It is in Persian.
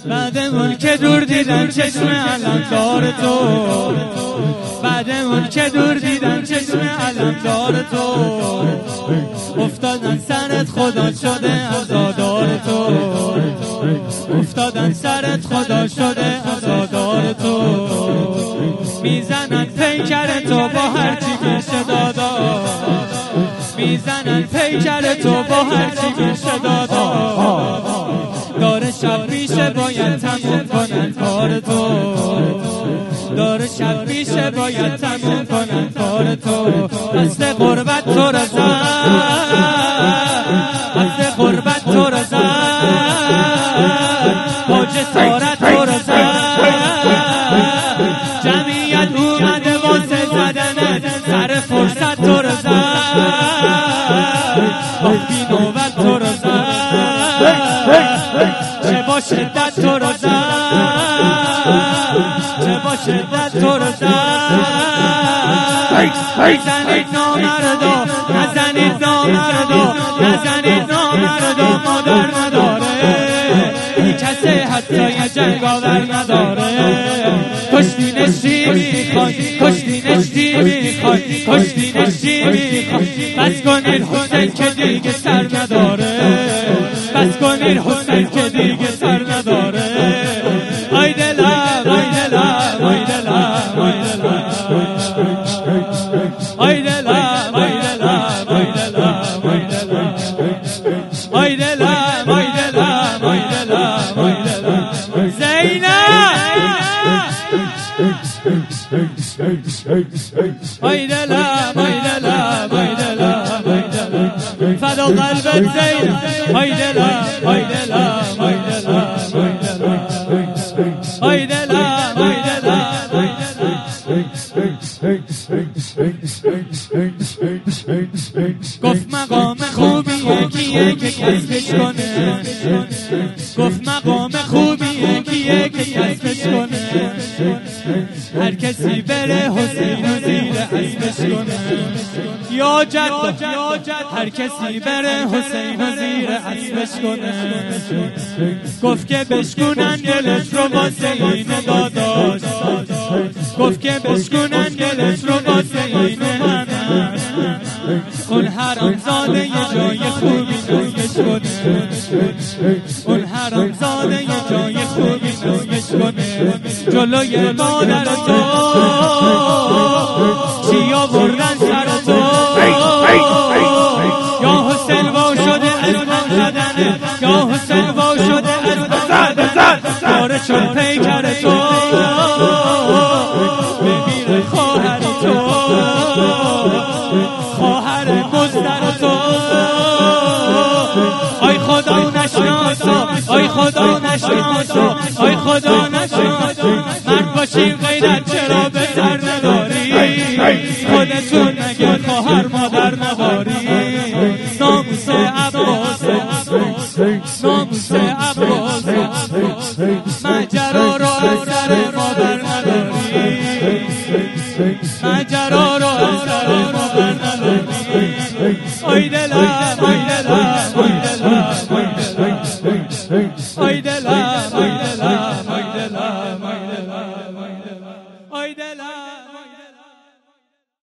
بعدمون که دور دیدن چشم علمدار تو، بعدمون که دور دیدن چشم علمدار تو، افتادن سرت خدا شده عزادار تو، افتادن سرت خدا شده عزادار تو، میزنن پیکر تو با هر چی که دادا، میزنن پیکر تو با هر چی که دادا، داره شب میشه باید تموم کنن کار تو، داره شب میشه باید تموم کنن کار تو، دست غربت تو رو زد، دست غربت تو رو زد، با جسارت تو رو زد، جمعیت اومده واسه زدنت، سر فرصت تو رو زد، با بی نوبت تو رو زد، چه با شدت تو رو زد، چه با شدت تو رو زد، نزنید نامردا، نزنید نامردا، نزنید نامردا، مادر نداره این کسی حتی یه جنگاور نداره، کشتینش چی میخوای، کشتینش چی میخوای، کشتینش چی میخوای، بس کنید حسین که دیگه سر نداره، بس کنید حسین که دیگه سر نداره، آی دلم آی دلم آی دلم آی دلم آی دلم آی دلم آی دلم آی دلم آی دلم آی دلم آی دلم آی دلم زینب آی دلم آی دلم آی دلم آی دلم فدا قلبت زینب آی دلم آی دلم آی دلم آی دلم آی دلم گفت مقام خوبیه کیه که کسبش کنه، گفت مقام خوبیه کیه که کسبش کنه، هر کسی بره حسین و زیر اسمش کنه، یا جد هر کسی بره حسین و زیر اسمش کنه، گفت که بشکنن دلش رو واسه این داداش، گفت که بشکنن دلش رو واسه این من، اون حرام زاده یه جای خوبی نازش کنه، اون حرام زاده یه جای خوبی نازش کنه، جلوی مادر تو چی آوردن سر تو، یا حسین وا شده از من زدنه، یا حسین وا شده از من زدنه، داره چون پیکر تو ببینه خواهر تو، خواهر مزدر تو، آی خدا نشناسا، آی خدا نشناسا، آی خدا نشناسا، مرد باشی غیرت چرا به سر نداری، خودتون مگه خواهر مادر نداری، ناموس عباس، ناموس عباس، ماجرا رو از سر ما بر نداری، ماجرا رو از سر ما بر نداری، آی دلم آی دلم آی دلم